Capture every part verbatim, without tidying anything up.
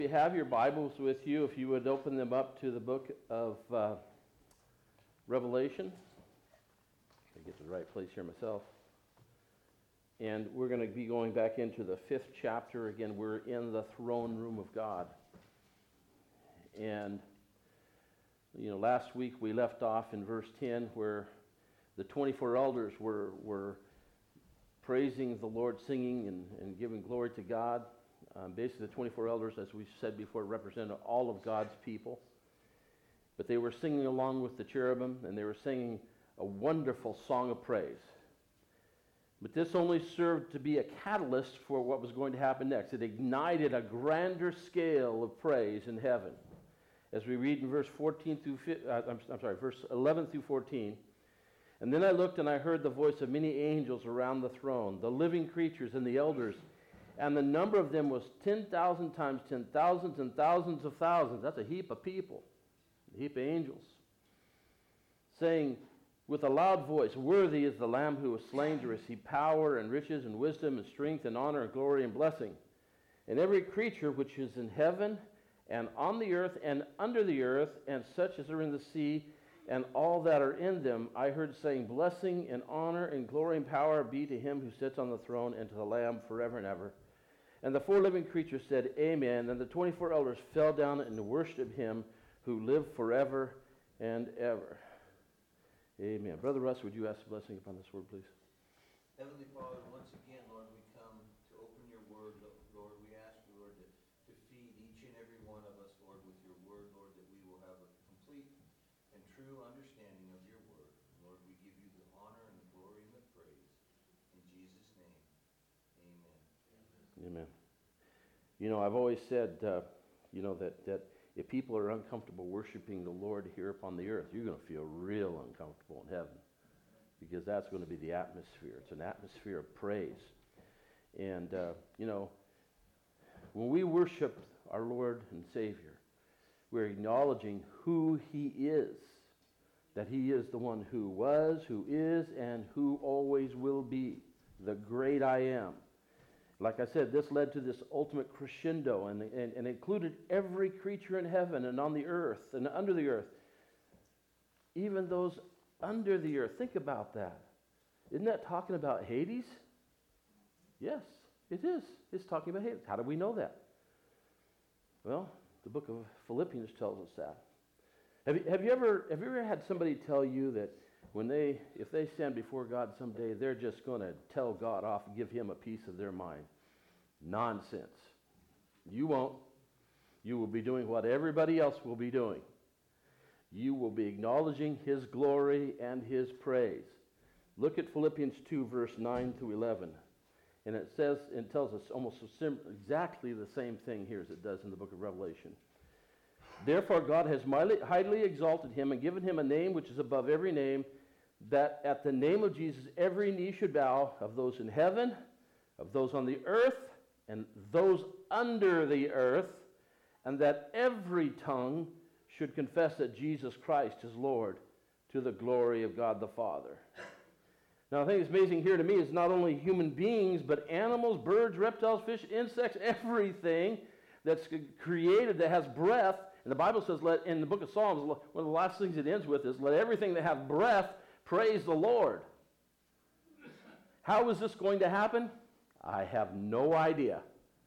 You have your Bibles with you, if you would open them up to the book of uh, Revelation. I get to the right place here myself. And we're going to be going back into the fifth chapter. Again, we're in the throne room of God. And, you know, last week we left off in verse ten where the twenty-four elders were, were praising the Lord, singing and, and giving glory to God. Um, basically, the twenty-four elders, as we said before, represented all of God's people. But they were singing along with the cherubim, and they were singing a wonderful song of praise. But this only served to be a catalyst for what was going to happen next. It ignited a grander scale of praise in heaven. As we read in verse fourteen through, uh, I'm, I'm sorry, verse eleven through fourteen. And then I looked and I heard the voice of many angels around the throne, the living creatures and the elders. And the number of them was ten thousand times ten thousands and thousands of thousands. That's a heap of people, a heap of angels. Saying with a loud voice, "Worthy is the Lamb who was slain to receive power and riches and wisdom and strength and honor and glory and blessing." And every creature which is in heaven and on the earth and under the earth and such as are in the sea and all that are in them, I heard saying, "Blessing and honor and glory and power be to him who sits on the throne and to the Lamb forever and ever." And the four living creatures said, "Amen." And the twenty-four elders fell down and worshipped him who lived forever and ever. Amen. Brother Russ, would you ask a blessing upon this word, please? Heavenly Father, once again, Lord, we come to open your word, Lord. We ask you, Lord, to, to feed each and every one of us, Lord, with your word, Lord, that we will have a complete and true understanding of your word. Lord, we give you the honor and the glory and the praise. In Jesus' name, amen. Amen. You know, I've always said, uh, you know, that, that if people are uncomfortable worshiping the Lord here upon the earth, you're going to feel real uncomfortable in heaven, because that's going to be the atmosphere. It's an atmosphere of praise. And, uh, you know, when we worship our Lord and Savior, we're acknowledging who he is, that he is the one who was, who is, and who always will be, the great I am. Like I said, this led to this ultimate crescendo and, and, and included every creature in heaven and on the earth and under the earth. Even those under the earth. Think about that. Isn't that talking about Hades? Yes, it is. It's talking about Hades. How do we know that? Well, the book of Philippians tells us that. Have you, have you ever have you ever had somebody tell you that when they, if they stand before God someday, they're just going to tell God off and give him a piece of their mind? Nonsense. You won't. You will be doing what everybody else will be doing. You will be acknowledging his glory and his praise. Look at Philippians two, verse nine through eleven. And it says, it tells us almost exactly the same thing here as it does in the book of Revelation. "Therefore God has highly exalted him and given him a name which is above every name, that at the name of Jesus every knee should bow, of those in heaven, of those on the earth, and those under the earth, and that every tongue should confess that Jesus Christ is Lord, to the glory of God the Father." Now, the thing that's amazing here to me is not only human beings, but animals, birds, reptiles, fish, insects, everything that's created that has breath. And the Bible says, let, in the book of Psalms, one of the last things it ends with is, "Let everything that have breath praise the Lord." How is this going to happen? I have no idea.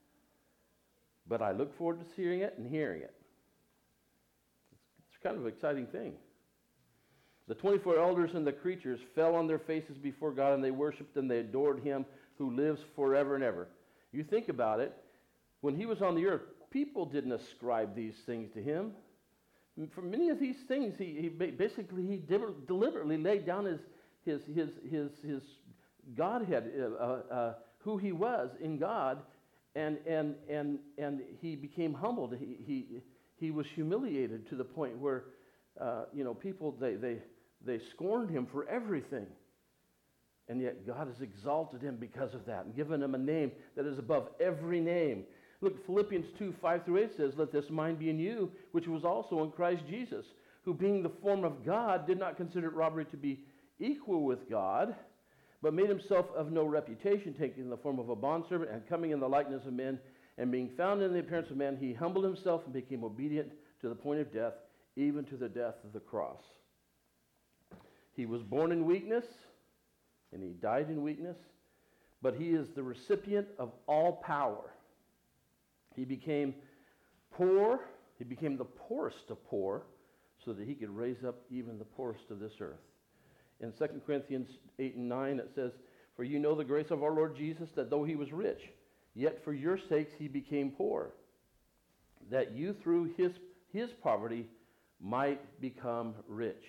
But I look forward to seeing it and hearing it. It's, it's kind of an exciting thing. The twenty-four elders and the creatures fell on their faces before God, and they worshiped and they adored him who lives forever and ever. You think about it. When he was on the earth, people didn't ascribe these things to him. For many of these things, he, he basically he deliberately laid down his his his his, his Godhead, uh, uh, who he was in God, and and and and he became humbled. He he he was humiliated to the point where uh, you know people they they they scorned him for everything, and yet God has exalted him because of that and given him a name that is above every name. Look, Philippians two, five through eight says, "Let this mind be in you, which was also in Christ Jesus, who being the form of God did not consider it robbery to be equal with God, but made himself of no reputation, taking the form of a bondservant and coming in the likeness of men. And being found in the appearance of man, he humbled himself and became obedient to the point of death, even to the death of the cross. He was born in weakness, and he died in weakness, but he is the recipient of all power. He became poor, he became the poorest of poor, so that he could raise up even the poorest of this earth. In Second Corinthians eight and nine, it says, "For you know the grace of our Lord Jesus, that though he was rich, yet for your sakes he became poor, that you through his, his poverty might become rich."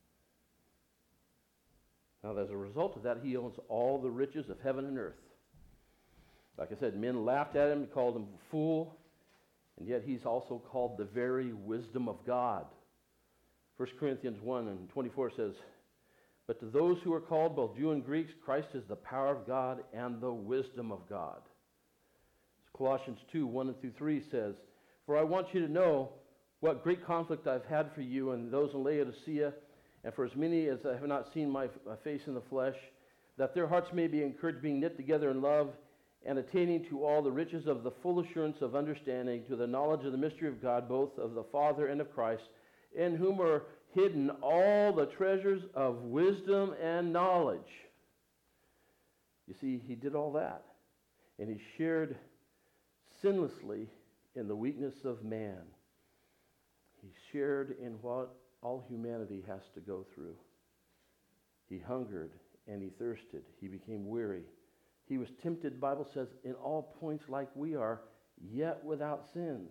Now, as a result of that, he owns all the riches of heaven and earth. Like I said, men laughed at him and called him a fool, and yet he's also called the very wisdom of God. First Corinthians one and twenty-four says, "But to those who are called, both Jew and Greeks, Christ is the power of God and the wisdom of God." Colossians two, one and through three says, "For I want you to know what great conflict I've had for you and those in Laodicea, and for as many as have not seen my, my face in the flesh, that their hearts may be encouraged, being knit together in love, and attaining to all the riches of the full assurance of understanding, to the knowledge of the mystery of God, both of the Father and of Christ, in whom are hidden all the treasures of wisdom and knowledge." You see, he did all that, and he shared sinlessly in the weakness of man. He shared in what all humanity has to go through. He hungered and he thirsted. He became weary. He was tempted, the Bible says, in all points like we are, yet without sins.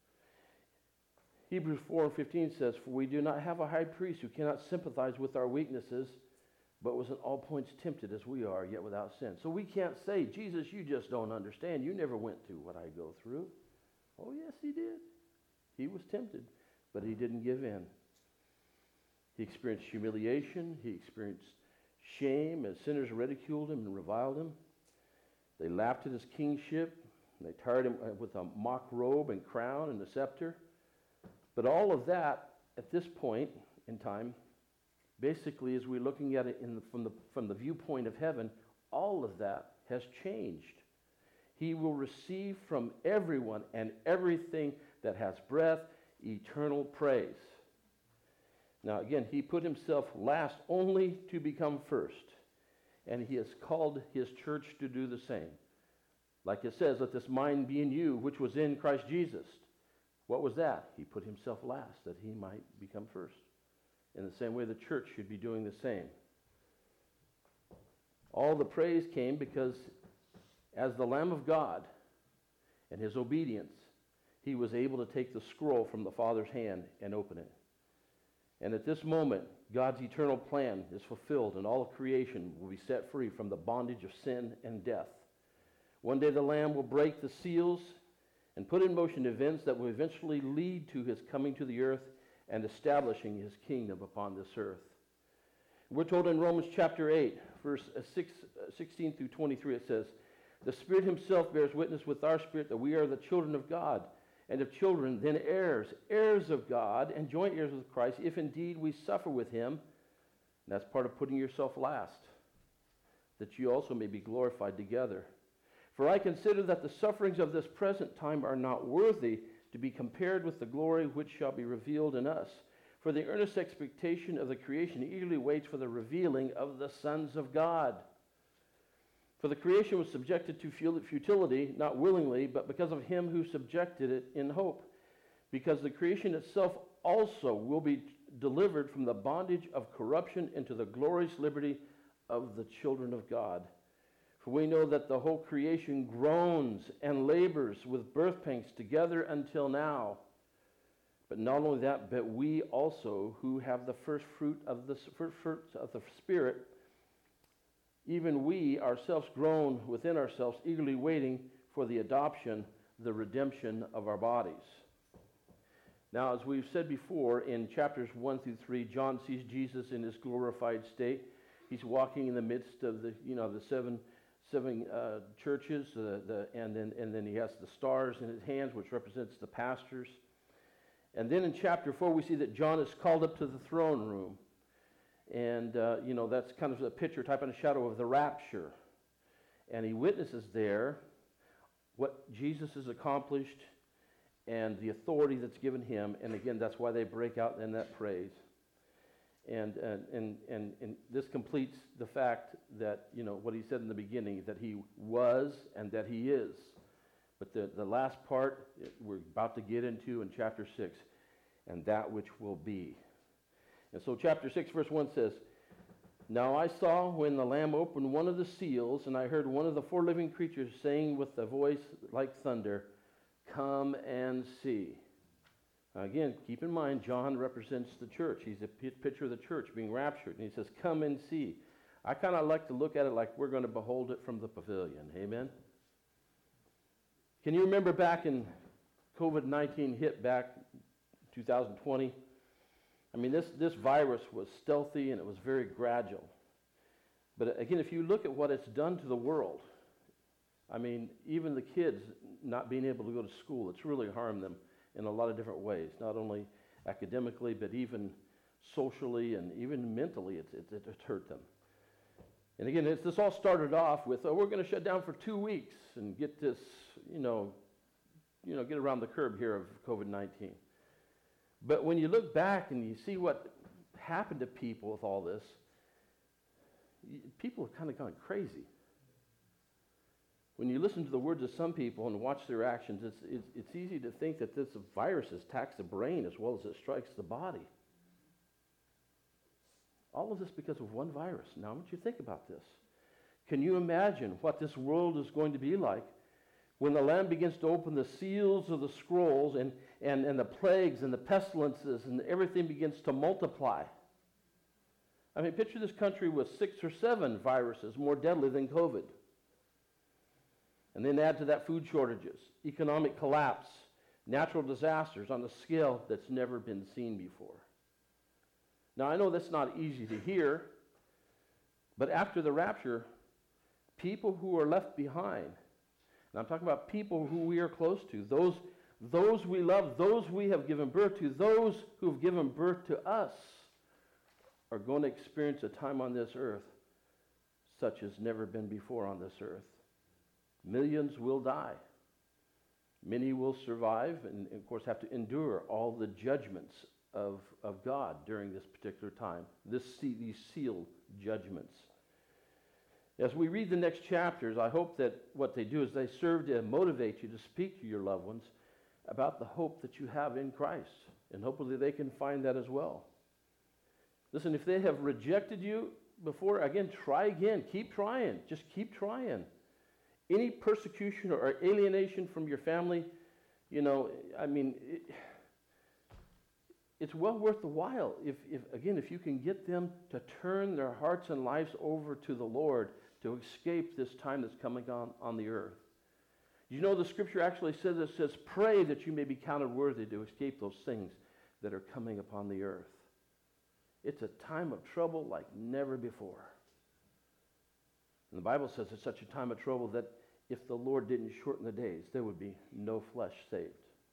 Hebrews four and fifteen says, "For we do not have a high priest who cannot sympathize with our weaknesses, but was in all points tempted as we are, yet without sin." So we can't say, "Jesus, you just don't understand. You never went through what I go through." Oh, yes, he did. He was tempted, but he didn't give in. He experienced humiliation. He experienced shame as sinners ridiculed him and reviled him. They laughed at his kingship. They tarred him with a mock robe and crown and a scepter. But all of that, at this point in time, basically, as we're looking at it in the, from, the, from the viewpoint of heaven, all of that has changed. He will receive from everyone and everything that has breath eternal praise. Now, again, he put himself last only to become first. And he has called his church to do the same. Like it says, "Let this mind be in you, which was in Christ Jesus." What was that? He put himself last, that he might become first. In the same way, the church should be doing the same. All the praise came because as the Lamb of God and his obedience, he was able to take the scroll from the Father's hand and open it. And at this moment, God's eternal plan is fulfilled, and all of creation will be set free from the bondage of sin and death. One day the Lamb will break the seals and put in motion events that will eventually lead to his coming to the earth and establishing his kingdom upon this earth. We're told in Romans chapter eight, verse six, sixteen through twenty-three, it says, "The Spirit himself bears witness with our spirit that we are the children of God, and if children, then heirs, heirs of God, and joint heirs with Christ, if indeed we suffer with him." And that's part of putting yourself last, that you also may be glorified together. "For I consider that the sufferings of this present time are not worthy to be compared with the glory which shall be revealed in us. For the earnest expectation of the creation eagerly waits for the revealing of the sons of God. For the creation was subjected to futility, not willingly, but because of him who subjected it in hope. Because the creation itself also will be delivered from the bondage of corruption into the glorious liberty of the children of God. For we know that the whole creation groans and labors with birth pangs together until now. But not only that, but we also, who have the first fruit of the first fruits of the Spirit, even we ourselves groan within ourselves, eagerly waiting for the adoption, the redemption of our bodies." Now, as we've said before, in chapters one through three, John sees Jesus in his glorified state. He's walking in the midst of the, you know, the seven, seven uh, churches, uh, the, and then and then he has the stars in his hands, which represents the pastors. And then in chapter four, we see that John is called up to the throne room. And, uh, you know, that's kind of a picture, type and a shadow of the rapture. And he witnesses there what Jesus has accomplished and the authority that's given him. And again, that's why they break out in that praise. And, and, and, and, and this completes the fact that, you know, what he said in the beginning, that he was and that he is. But the, the last part we're about to get into in chapter six, and that which will be. And so chapter six, verse one says, "Now I saw when the Lamb opened one of the seals, and I heard one of the four living creatures saying with a voice like thunder, 'Come and see.'" Now again, keep in mind, John represents the church. He's a p- picture of the church being raptured. And he says, "Come and see." I kind of like to look at it like we're going to behold it from the pavilion. Amen? Can you remember back in COVID nineteen hit back two thousand twenty? I mean, this, this virus was stealthy and it was very gradual. But again, if you look at what it's done to the world, I mean, even the kids not being able to go to school, it's really harmed them in a lot of different ways, not only academically, but even socially and even mentally, it's, it's, it's hurt them. And again, it's, this all started off with, oh, we're going to shut down for two weeks and get this, you know, you know, get around the curb here of COVID nineteen. But when you look back and you see what happened to people with all this, people have kind of gone crazy. When you listen to the words of some people and watch their actions, it's, it's, it's easy to think that this virus attacks the brain as well as it strikes the body. All of this because of one virus. Now, I want you to think about this. Can you imagine what this world is going to be like when the Lamb begins to open the seals of the scrolls and, and, and the plagues and the pestilences and everything begins to multiply? I mean, picture this country with six or seven viruses more deadly than COVID. And then add to that food shortages, economic collapse, natural disasters on a scale that's never been seen before. Now, I know that's not easy to hear, but after the rapture, people who are left behind, and I'm talking about people who we are close to, those, those we love, those we have given birth to, those who have given birth to us, are going to experience a time on this earth such as never been before on this earth. Millions will die. Many will survive and, of course, have to endure all the judgments of, of God during this particular time, this, these sealed judgments. As we read the next chapters, I hope that what they do is they serve to motivate you to speak to your loved ones about the hope that you have in Christ, and hopefully they can find that as well. Listen, if they have rejected you before, again, try again. Keep trying. Just keep trying. Any persecution or alienation from your family, you know, I mean, it, it's well worth the while. If, if, again, if you can get them to turn their hearts and lives over to the Lord to escape this time that's coming on, on the earth. You know, the scripture actually says, it says, pray that you may be counted worthy to escape those things that are coming upon the earth. It's a time of trouble like never before. And the Bible says it's such a time of trouble that if the Lord didn't shorten the days, there would be no flesh saved.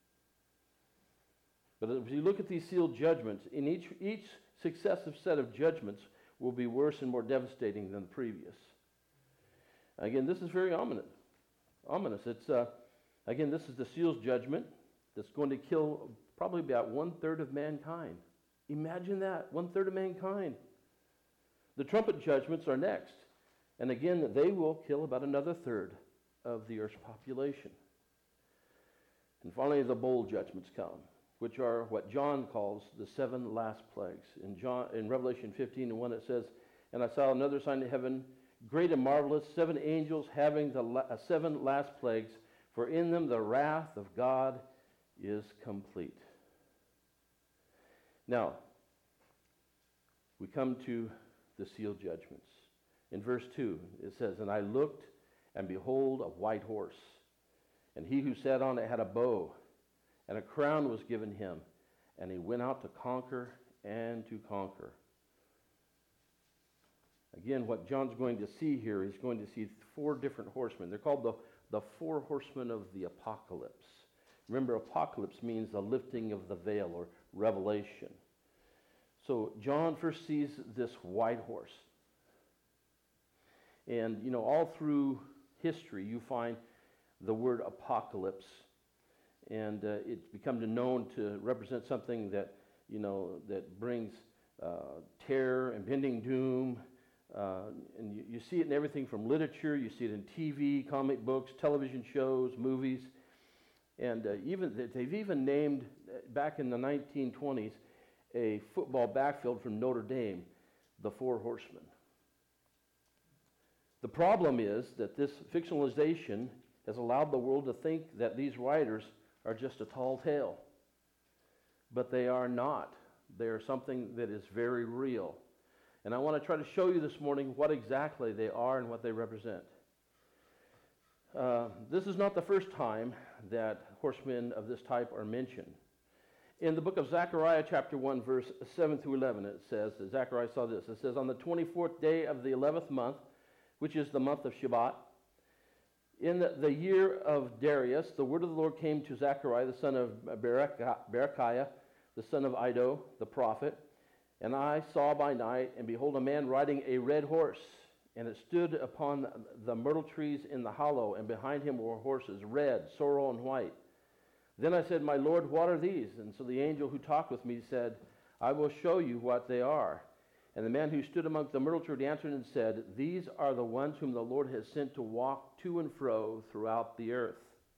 But as you look at these sealed judgments, in each, each successive set of judgments will be worse and more devastating than the previous. Again, this is very ominous. Ominous. It's uh, again, this is the seals judgment that's going to kill probably about one-third of mankind. Imagine that, one-third of mankind. The trumpet judgments are next. And again, they will kill about another third of the earth's population. And finally, the bowl judgments come, which are what John calls the seven last plagues. In, John, in Revelation fifteen and one, it says, "And I saw another sign in heaven, great and marvelous, seven angels having the la- uh, seven last plagues, for in them the wrath of God is complete." Now, we come to the sealed judgments. In verse two, it says, "And I looked, and behold, a white horse. And he who sat on it had a bow, and a crown was given him. And he went out to conquer and to conquer." Again, what John's going to see here, he's going to see four different horsemen. They're called the, the four horsemen of the apocalypse. Remember, apocalypse means the lifting of the veil or revelation. So John first sees this white horse. And, you know, all through history, you find the word apocalypse. And uh, it's become known to represent something that, you know, that brings uh, terror, impending doom. Uh, and you, you see it in everything from literature, you see it in T V, comic books, television shows, movies. And uh, even they've even named, back in the nineteen twenties, a football backfield from Notre Dame, the Four Horsemen. The problem is that this fictionalization has allowed the world to think that these writers are just a tall tale. But they are not. They are something that is very real. And I want to try to show you this morning what exactly they are and what they represent. Uh, this is not the first time that horsemen of this type are mentioned. In the book of Zechariah, chapter one, verse seven through eleven, it says, that Zechariah saw this. It says, on the twenty-fourth day of the eleventh month, which is the month of Shebat, in the, the year of Darius, the word of the Lord came to Zechariah, the son of Berechiah, the son of Iddo, the prophet. And I saw by night, and behold, a man riding a red horse, and it stood upon the myrtle trees in the hollow, and behind him were horses, red, sorrel, and white. Then I said, my Lord, what are these? And so the angel who talked with me said, I will show you what they are. And the man who stood among the myrtle tree answered and said, these are the ones whom the Lord has sent to walk to and fro throughout the earth.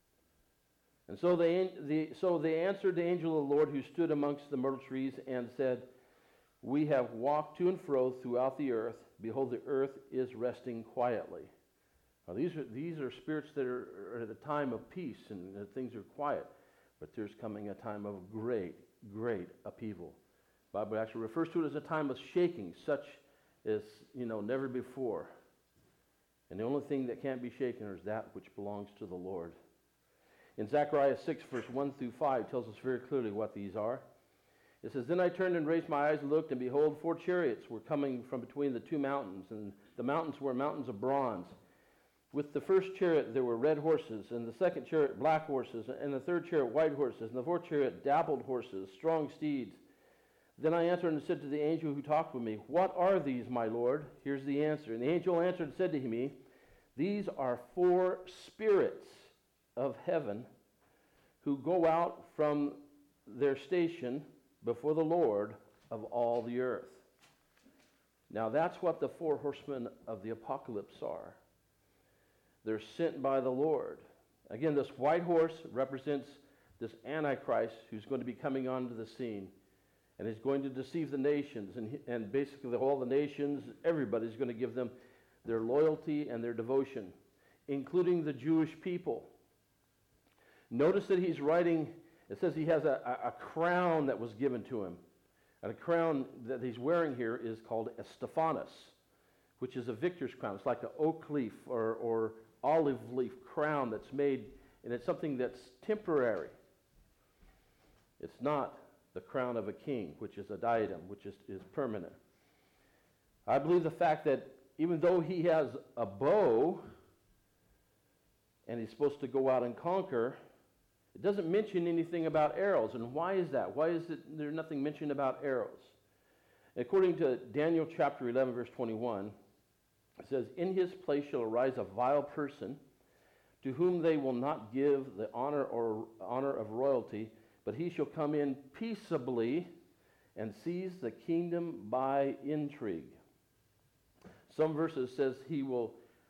And so they, the, so they answered the angel of the Lord who stood amongst the myrtle trees and said, we have walked to and fro throughout the earth. Behold, the earth is resting quietly. Now, these are, these are spirits that are, are at a time of peace and that things are quiet. But there's coming a time of great, great upheaval. The Bible actually refers to it as a time of shaking, such as, you know, never before. And the only thing that can't be shaken is that which belongs to the Lord. In Zechariah six, verse one through five, tells us very clearly what these are. It says, then I turned and raised my eyes and looked, and behold, four chariots were coming from between the two mountains, and the mountains were mountains of bronze. With the first chariot there were red horses, and the second chariot black horses, and the third chariot white horses, and the fourth chariot dappled horses, strong steeds. Then I answered and said to the angel who talked with me, what are these, my Lord? Here's the answer. And the angel answered and said to me, these are four spirits of heaven who go out from their station before the Lord of all the earth. Now that's what the four horsemen of the apocalypse are. They're sent by the Lord. Again, this white horse represents this Antichrist who's going to be coming onto the scene. And he's going to deceive the nations. And, and basically all the nations, everybody's going to give them their loyalty and their devotion, including the Jewish people. Notice that he's riding, it says he has a, a, a crown that was given to him. And a crown that he's wearing here is called a Stephanos, which is a victor's crown. It's like an oak leaf or, or olive leaf crown that's made, and it's something that's temporary. It's not the crown of a king, which is a diadem, which is, is permanent. I believe the fact that even though he has a bow and he's supposed to go out and conquer, it doesn't mention anything about arrows. And why is that? Why is it there's nothing mentioned about arrows? According to Daniel chapter eleven, verse twenty-one, it says, in his place shall arise a vile person to whom they will not give the honor or honor of royalty, but he shall come in peaceably and seize the kingdom by intrigue. Some verses says he will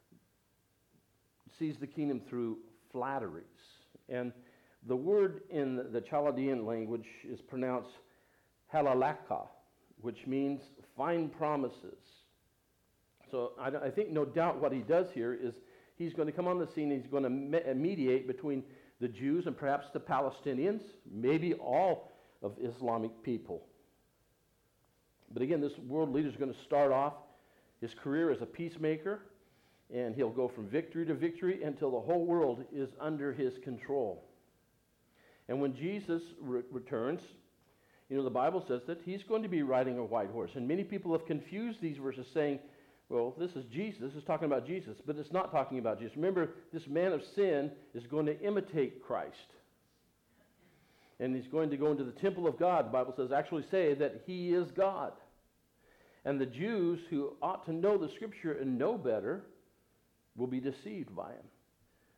seize the kingdom through flatteries. And the word in the Chaldean language is pronounced halalaka, which means fine promises. So I, I think no doubt what he does here is he's going to come on the scene and he's going to me- mediate between the Jews and perhaps the Palestinians, maybe all of Islamic people. But again, this world leader is going to start off his career as a peacemaker, and he'll go from victory to victory until the whole world is under his control. And when Jesus re- returns, you know, the Bible says that he's going to be riding a white horse. And many people have confused these verses saying, well, this is Jesus, this is talking about Jesus, but it's not talking about Jesus. Remember, this man of sin is going to imitate Christ. And he's going to go into the temple of God, the Bible says, actually say that he is God. And the Jews who ought to know the Scripture and know better will be deceived by him.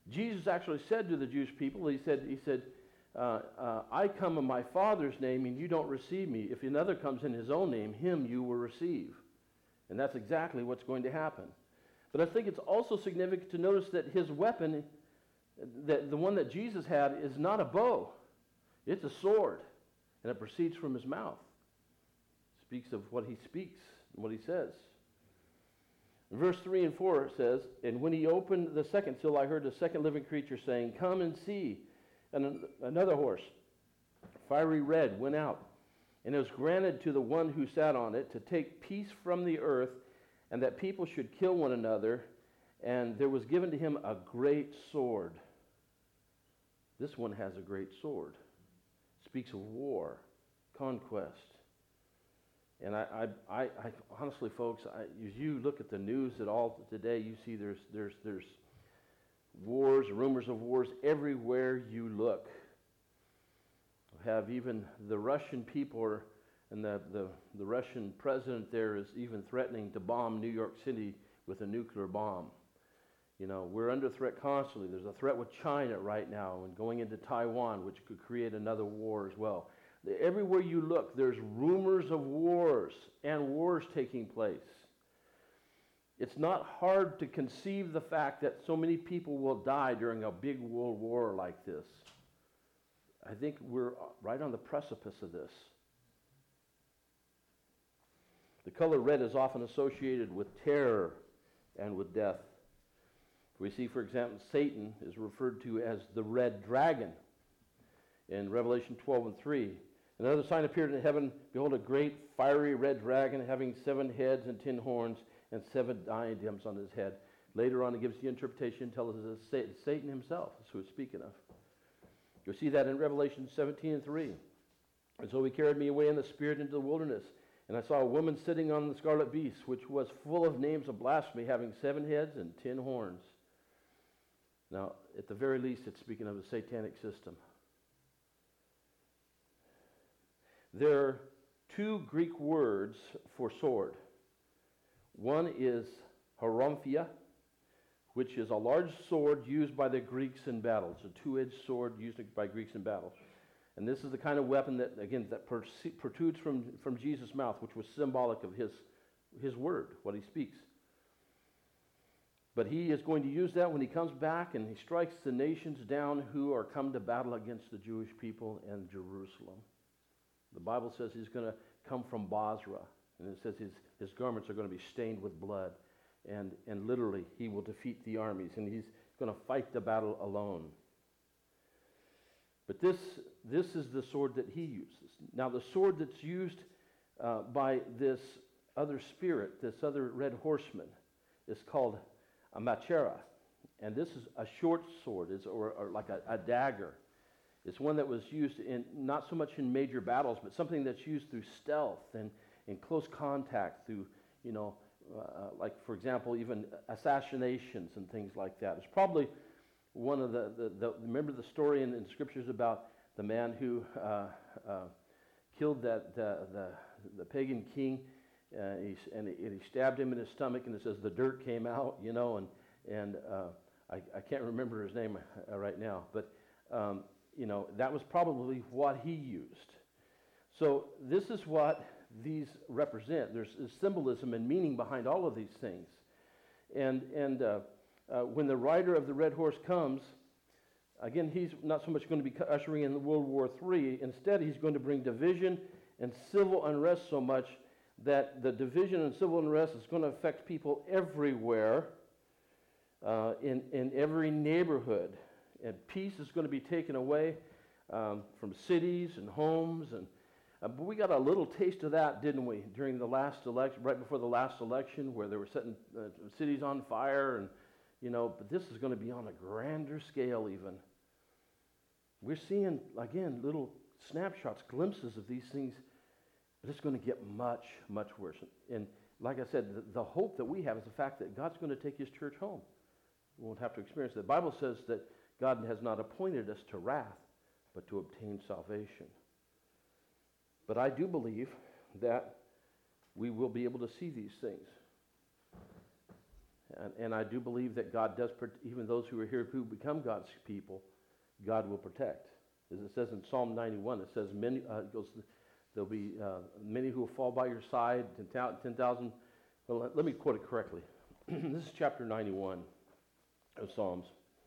Jesus actually said to the Jewish people, he said, he said, uh, uh, I come in my Father's name and you don't receive me. If another comes in his own name, him you will receive. And that's exactly what's going to happen. But I think it's also significant to notice that his weapon, that the one that Jesus had, is not a bow. It's a sword. And it proceeds from his mouth. It speaks of what he speaks and what he says. Verse three and four says, and when he opened the second seal, I heard the second living creature saying, come and see. And another horse, fiery red, went out. And it was granted to the one who sat on it to take peace from the earth, and that people should kill one another. And there was given to him a great sword. This one has a great sword. It speaks of war, conquest. And I, I, I, I honestly, folks, I, as you look at the news at all today, you see there's, there's, there's wars, rumors of wars everywhere you look. You have even the Russian people, are, and the, the, the Russian president there is even threatening to bomb New York City with a nuclear bomb. You know, we're under threat constantly. There's a threat with China right now and going into Taiwan, which could create another war as well. Everywhere you look, there's rumors of wars and wars taking place. It's not hard to conceive the fact that so many people will die during a big world war like this. I think we're right on the precipice of this. The color red is often associated with terror and with death. We see, for example, Satan is referred to as the red dragon in Revelation twelve and three. Another sign appeared in heaven. Behold, a great fiery red dragon having seven heads and ten horns and seven diadems on his head. Later on, it gives the interpretation, tells us it's Satan himself. That's who it's speaking of. You'll see that in Revelation seventeen and three. And so he carried me away in the spirit into the wilderness. And I saw a woman sitting on the scarlet beast, which was full of names of blasphemy, having seven heads and ten horns. Now, at the very least, it's speaking of the satanic system. There are two Greek words for sword. One is haramphia, which is a large sword used by the Greeks in battle. It's a two-edged sword used by Greeks in battle. And this is the kind of weapon that, again, that protrudes from, from Jesus' mouth, which was symbolic of his, his word, what he speaks. But he is going to use that when he comes back and he strikes the nations down who are come to battle against the Jewish people and Jerusalem. The Bible says he's going to come from Basra, and it says his, his garments are going to be stained with blood, and, and literally he will defeat the armies, and he's going to fight the battle alone. But this, this is the sword that he uses. Now the sword that's used uh, by this other spirit, this other red horseman, is called a machera, and this is a short sword, is, or, or like a, a dagger. It's one that was used in not so much in major battles, but something that's used through stealth and in close contact through, you know, uh, like, for example, even assassinations and things like that. It's probably one of the, the, the remember the story in, in the scriptures about the man who uh, uh, killed that the, the, the pagan king, uh, he, and, he, and he stabbed him in his stomach, and it says the dirt came out, you know, and, and uh, I, I can't remember his name uh, right now, but um, you know, that was probably what he used. So this is what these represent. There's symbolism and meaning behind all of these things. And, and uh, uh, when the rider of the red horse comes, again, he's not so much going to be ushering in World War Three. Instead, he's going to bring division and civil unrest so much that the division and civil unrest is going to affect people everywhere, uh, in, in every neighborhood. And peace is going to be taken away um, from cities and homes. And uh, but we got a little taste of that, didn't we, during the last election, right before the last election, where they were setting uh, cities on fire. And, you know, but this is going to be on a grander scale even. We're seeing, again, little snapshots, glimpses of these things, but it's going to get much, much worse. And like I said, the, the hope that we have is the fact that God's going to take his church home. We won't have to experience that. The Bible says that God has not appointed us to wrath, but to obtain salvation. But I do believe that we will be able to see these things. And, and I do believe that God does, even those who are here who become God's people, God will protect. As it says in Psalm ninety-one, it says, many, uh, it goes, there'll be uh, many who will fall by your side, ten thousand. Well, let, let me quote it correctly. This is chapter ninety-one of Psalms.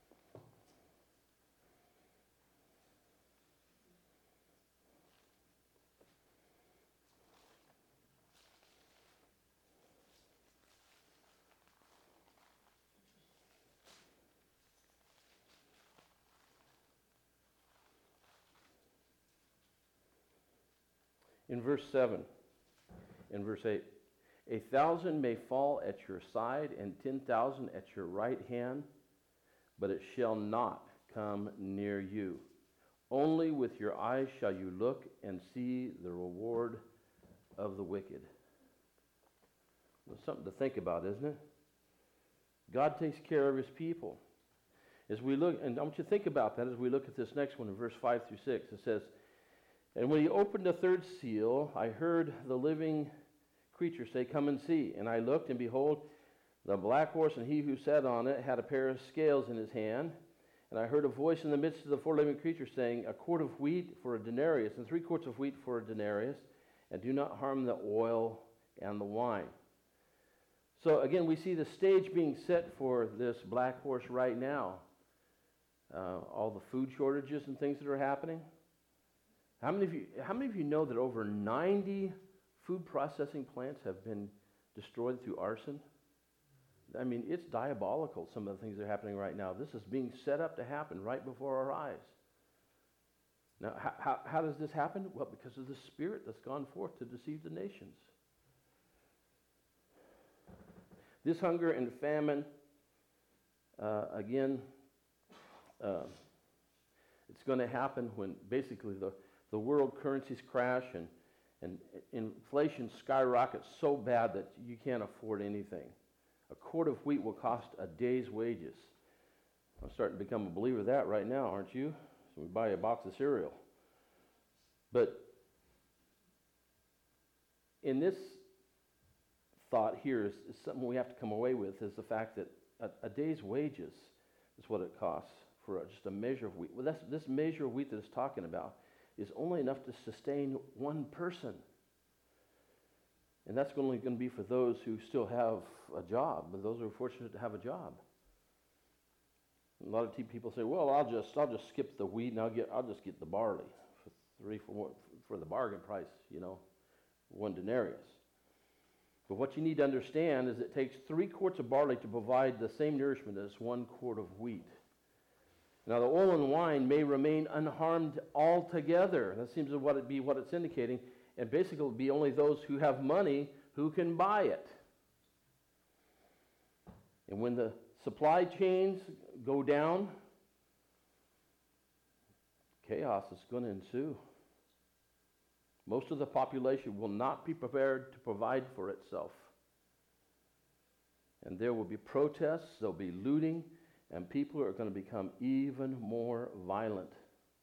In verse seven, in verse eight, a thousand may fall at your side and ten thousand at your right hand, but it shall not come near you. Only with your eyes shall you look and see the reward of the wicked. That's something to think about, isn't it? God takes care of his people. As we look, and I want you to think about that as we look at this next one in verse five through six. It says, and when he opened the third seal, I heard the living creature say, come and see. And I looked, and behold, the black horse, and he who sat on it had a pair of scales in his hand. And I heard a voice in the midst of the four living creatures saying, a quart of wheat for a denarius, and three quarts of wheat for a denarius, and do not harm the oil and the wine. So again, we see the stage being set for this black horse right now. Uh, all the food shortages and things that are happening. How many of you, how many of you know that over ninety food processing plants have been destroyed through arson? I mean, it's diabolical, some of the things that are happening right now. This is being set up to happen right before our eyes. Now, how, how, how does this happen? Well, because of the spirit that's gone forth to deceive the nations. This hunger and famine, uh, again, uh, it's going to happen when basically the The world currencies crash and, and inflation skyrockets so bad that you can't afford anything. A quart of wheat will cost a day's wages. I'm starting to become a believer of that right now, aren't you? So we buy a box of cereal. But in this thought here is, is something we have to come away with, is the fact that a, a day's wages is what it costs for a, just a measure of wheat. Well, that's, this measure of wheat that it's talking about is only enough to sustain one person. And that's only going to be for those who still have a job, but those who are fortunate to have a job. A lot of people say, well, I'll just I'll just skip the wheat and I'll get I'll just get the barley for three for one, for the bargain price, you know, one denarius. But what you need to understand is it takes three quarts of barley to provide the same nourishment as one quart of wheat. Now, the oil and wine may remain unharmed altogether. That seems to what it be what it's indicating. And basically, it will be only those who have money who can buy it. And when the supply chains go down, chaos is going to ensue. Most of the population will not be prepared to provide for itself. And there will be protests, there will be looting, and people are going to become even more violent.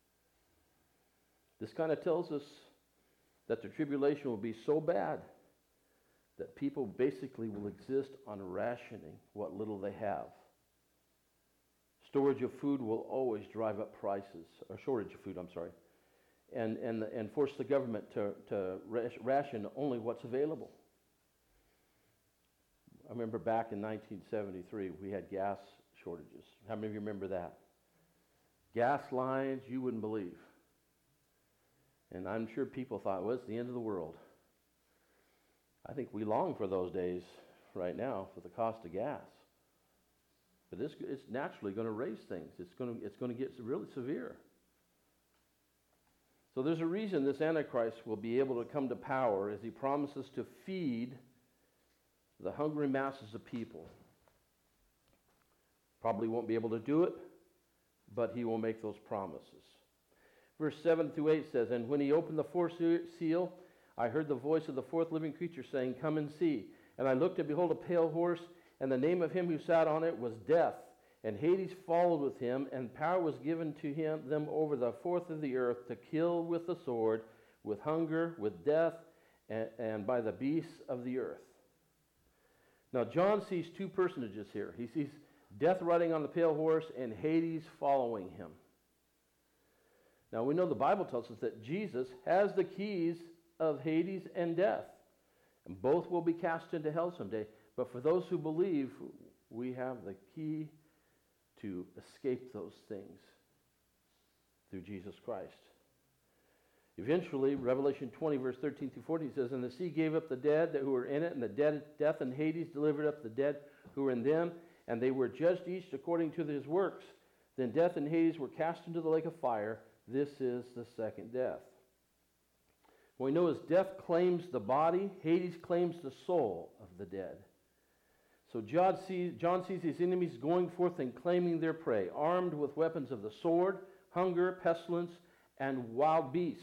This kind of tells us that the tribulation will be so bad that people basically will exist on rationing what little they have. Storage of food will always drive up prices, or shortage of food, I'm sorry, and, and, and force the government to, to ration only what's available. I remember back in nineteen seventy-three, we had gas shortages. How many of you remember that? Gas lines you wouldn't believe. And I'm sure people thought, well, it's the end of the world. I think we long for those days right now for the cost of gas. But this, it's naturally going to raise things. It's going to, it's going to get really severe. So there's a reason this Antichrist will be able to come to power as he promises to feed the hungry masses of people. Probably won't be able to do it, but he will make those promises. Verse seven through eight says, and when he opened the fourth seal, I heard the voice of the fourth living creature saying, come and see. And I looked, and behold, a pale horse, and the name of him who sat on it was Death. And Hades followed with him, and power was given to him them over the fourth of the earth to kill with the sword, with hunger, with death, and, and by the beasts of the earth. Now, John sees two personages here. He sees death riding on the pale horse and Hades following him. Now, we know the Bible tells us that Jesus has the keys of Hades and death, and both will be cast into hell someday. But for those who believe, we have the key to escape those things through Jesus Christ. Eventually, Revelation twenty, verse thirteen through fourteen says, "And the sea gave up the dead that who were in it, and the dead, death and Hades delivered up the dead who were in them, and they were judged each according to his works. Then death and Hades were cast into the lake of fire. This is the second death." What we know is death claims the body, Hades claims the soul of the dead. So John sees, John sees his enemies going forth and claiming their prey, armed with weapons of the sword, hunger, pestilence, and wild beasts.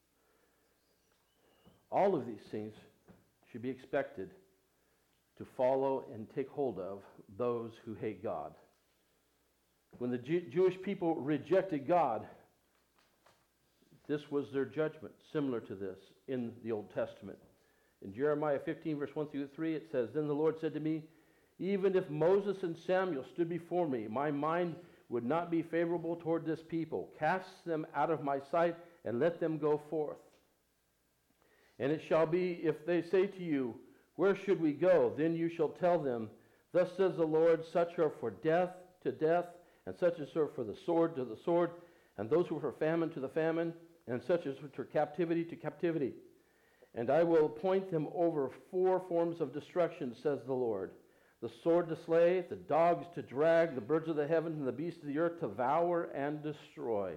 All of these things should be expected to follow and take hold of those who hate God. When the Jew- Jewish people rejected God, this was their judgment, similar to this in the Old Testament. In Jeremiah fifteen, verse one through three, it says, "Then the Lord said to me, even if Moses and Samuel stood before me, my mind would not be favorable toward this people. Cast them out of my sight and let them go forth. And it shall be, if they say to you, where should we go? Then you shall tell them, thus says the Lord, such are for death to death, and such as are for the sword to the sword, and those who are for famine to the famine, and such as are for captivity to captivity. And I will appoint them over four forms of destruction, says the Lord. The sword to slay, the dogs to drag, the birds of the heavens and the beasts of the earth to devour and destroy.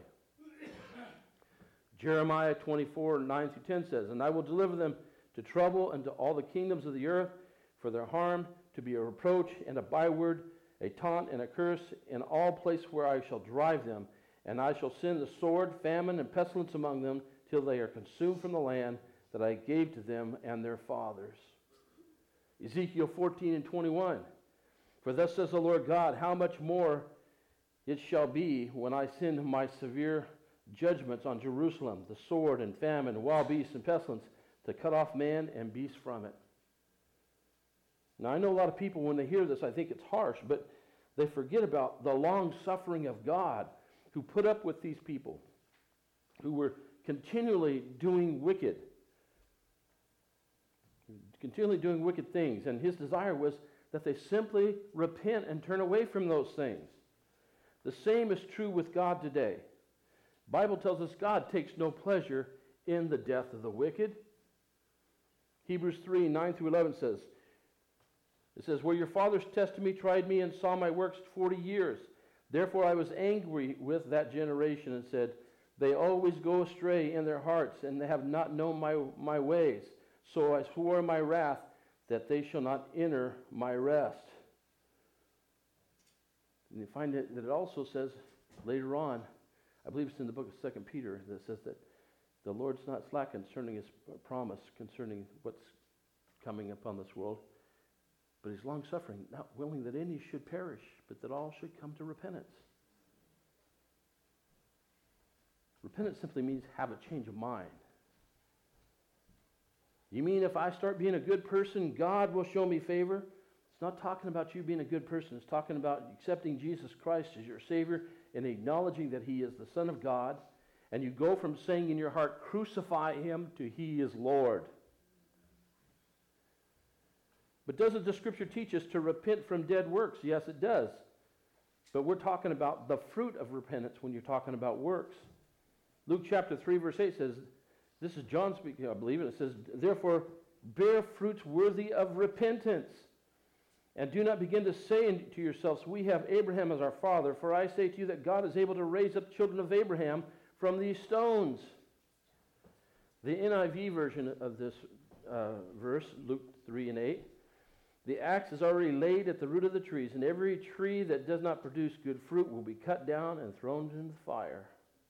Jeremiah twenty-four, nine through ten says, And I will deliver them to trouble and to all the kingdoms of the earth for their harm, to be a reproach and a byword, a taunt and a curse in all places where I shall drive them. And I shall send the sword, famine, and pestilence among them till they are consumed from the land that I gave to them and their fathers. Ezekiel fourteen and twenty-one. For thus says the Lord God, how much more it shall be when I send my severe judgments on Jerusalem, the sword and famine, wild beasts and pestilence, to cut off man and beast from it. Now I know a lot of people, when they hear this, I think it's harsh, but they forget about the long suffering of God, who put up with these people, who were continually doing wicked, continually doing wicked things. And his desire was that they simply repent and turn away from those things. The same is true with God today. The Bible tells us God takes no pleasure in the death of the wicked. Hebrews three, nine through eleven says, it says, Where your fathers tested me, tried me, and saw my works forty years. Therefore I was angry with that generation and said, They always go astray in their hearts, and they have not known my, my ways. So I swore in my wrath that they shall not enter my rest. And you find that it also says later on, I believe it's in the book of Second Peter, that says that the Lord's not slack concerning his promise, concerning what's coming upon this world, but he's long-suffering, not willing that any should perish, but that all should come to repentance. Repentance simply means have a change of mind. You mean if I start being a good person, God will show me favor? It's not talking about you being a good person. It's talking about accepting Jesus Christ as your Savior and acknowledging that he is the Son of God. And you go from saying in your heart, crucify him, to he is Lord. But doesn't the Scripture teach us to repent from dead works? Yes, it does. But we're talking about the fruit of repentance when you're talking about works. Luke chapter three, verse eight says, this is John speaking, I believe, and it says, Therefore, bear fruits worthy of repentance. And do not begin to say to yourselves, We have Abraham as our father, for I say to you that God is able to raise up children of Abraham from these stones. The N I V version of this uh, verse, Luke three and eight, the axe is already laid at the root of the trees, and every tree that does not produce good fruit will be cut down and thrown into the fire.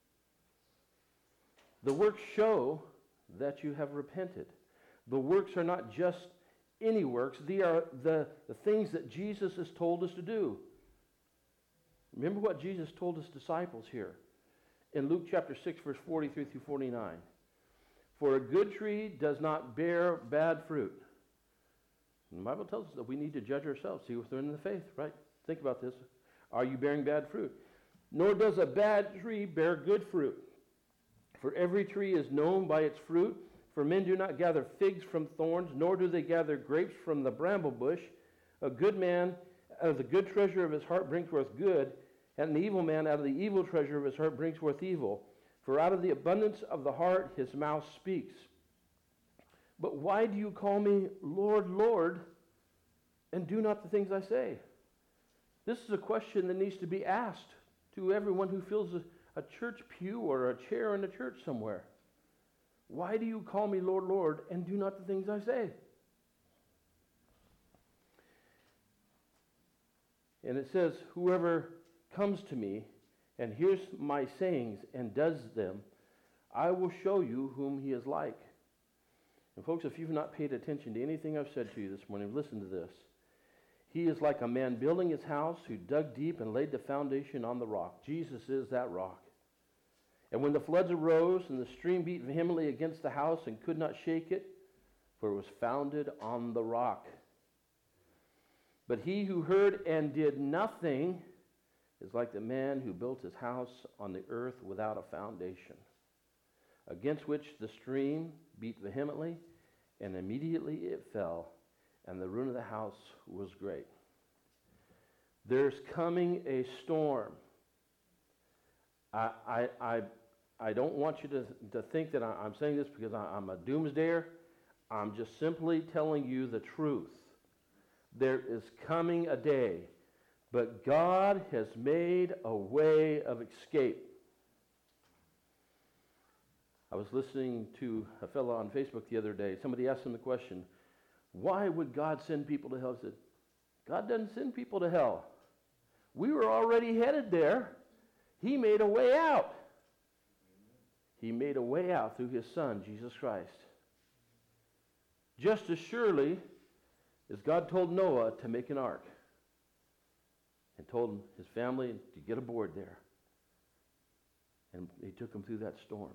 The works show that you have repented. The works are not just any works. They are the, the things that Jesus has told us to do. Remember what Jesus told his disciples here in Luke chapter six, verse forty-three through forty-nine. For a good tree does not bear bad fruit, And the Bible tells us that we need to judge ourselves, see if we're in the faith, right? Think about this. Are you bearing bad fruit? Nor does a bad tree bear good fruit. For every tree is known by its fruit. For men do not gather figs from thorns, nor do they gather grapes from the bramble bush. A good man out of the good treasure of his heart brings forth good, and an evil man out of the evil treasure of his heart brings forth evil. For out of the abundance of the heart his mouth speaks. But why do you call me Lord, Lord, and do not the things I say? This is a question that needs to be asked to everyone who fills a, a church pew or a chair in a church somewhere. Why do you call me Lord, Lord, and do not the things I say? And it says, whoever comes to me and hears my sayings and does them, I will show you whom he is like. And folks, if you've not paid attention to anything I've said to you this morning, listen to this. He is like a man building his house who dug deep and laid the foundation on the rock. Jesus is that rock. And when the floods arose and the stream beat vehemently against the house and could not shake it, for it was founded on the rock. But he who heard and did nothing is like the man who built his house on the earth without a foundation, against which the stream beat vehemently, and immediately it fell, and the ruin of the house was great. There's coming a storm. I, I, I, I don't want you to, to think that I, I'm saying this because I, I'm a doomsdayer. I'm just simply telling you the truth. There is coming a day, but God has made a way of escape. I was listening to a fellow on Facebook the other day. Somebody asked him the question, why would God send people to hell? He said, God doesn't send people to hell. We were already headed there. He made a way out. He made a way out through his Son, Jesus Christ. Just as surely as God told Noah to make an ark and told his family to get aboard there. And he took them through that storm.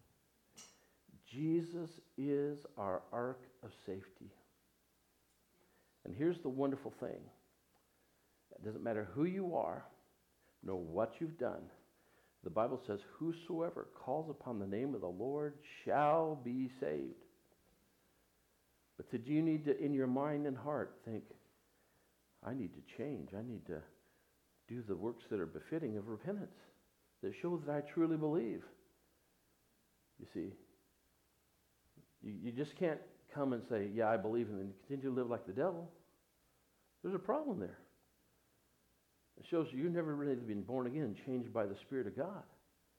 Jesus is our ark of safety. And here's the wonderful thing. It doesn't matter who you are, nor what you've done. The Bible says, whosoever calls upon the name of the Lord shall be saved. But did you need to, in your mind and heart, think, I need to change. I need to do the works that are befitting of repentance, that show that I truly believe. You see, you, you just can't come and say, yeah, I believe, and then continue to live like the devil. There's a problem there. It shows you've never really been born again, changed by the Spirit of God.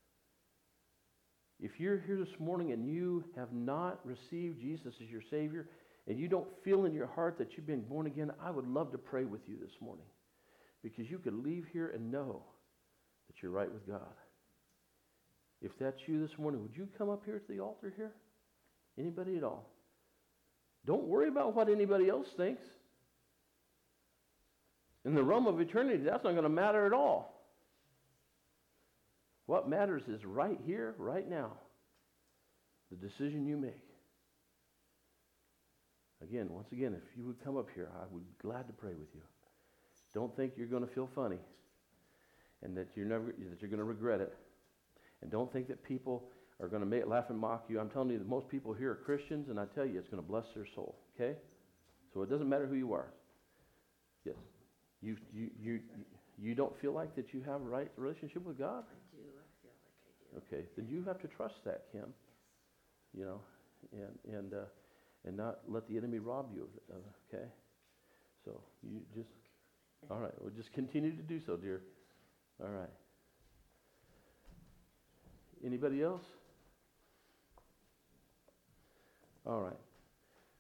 If you're here this morning and you have not received Jesus as your Savior, and you don't feel in your heart that you've been born again, I would love to pray with you this morning. Because you could leave here and know that you're right with God. If that's you this morning, would you come up here to the altar here? Anybody at all? Don't worry about what anybody else thinks. In the realm of eternity, that's not going to matter at all. What matters is right here, right now, the decision you make. Again, once again, if you would come up here, I would be glad to pray with you. Don't think you're going to feel funny and that you're never that you're going to regret it. And don't think that people are going to make, laugh and mock you. I'm telling you that most people here are Christians, and I tell you, it's going to bless their soul. Okay? So it doesn't matter who you are. Yes. You you you you don't feel like that you have a right relationship with God? I do. I feel like I do. Okay. Then you have to trust that, Kim. Yes. You know, and and uh, and not let the enemy rob you of it. Uh, okay. So you just all right. Well, just continue to do so, dear. All right. Anybody else? All right.